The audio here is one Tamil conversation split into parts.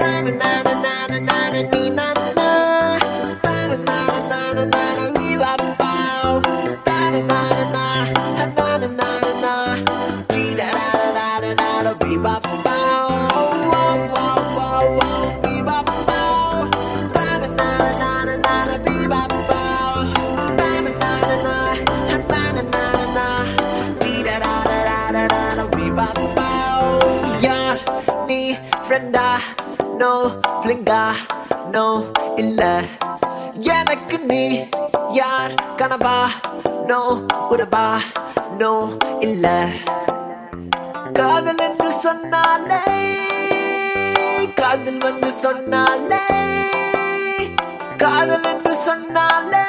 Frienda, no flinga, no illa. எனக்கு நீ யார் கனவா, no உறவா, no இல்ல. காதல் என்று சொன்னாலே, காதல் வந்து சொன்னாலே, காதல் என்று சொன்னாலே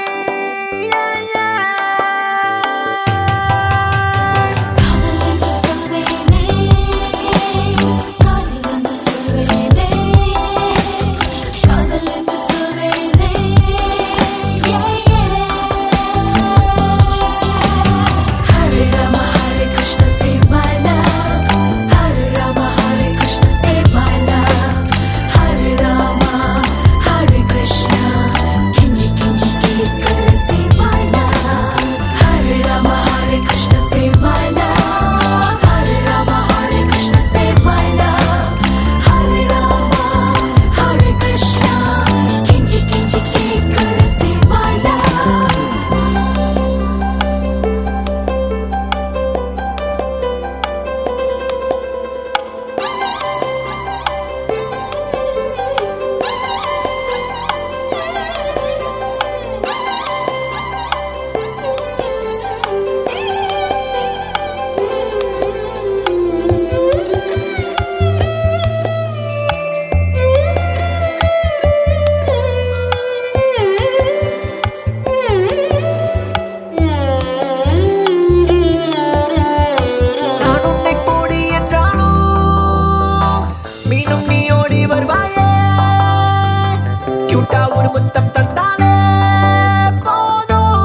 ஒரு முத்தம் தந்தாலே போதும்.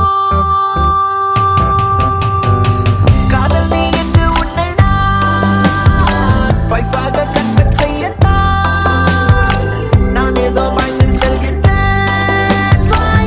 காதல் நீ என்று உன்னை நான் வைப்பாக கண்பட் செய்யத்தான் நான் ஏதோ வாழ்ந்து செல்கின்றேன்.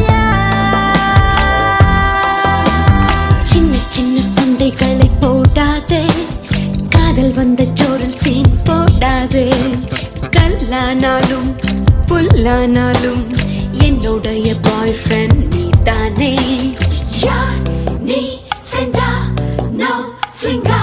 சின்ன சின்ன சண்டைகளை போடாதே, காதல் வந்த சோறில் சீன் போடாதே. கல்லானாலும் புல்லானாலும் என்னுடைய பாய் ஃப்ரெண்ட் நீ தானே. யார் நீ ஃப்ரெண்டா, நோ ஃபிங்கா.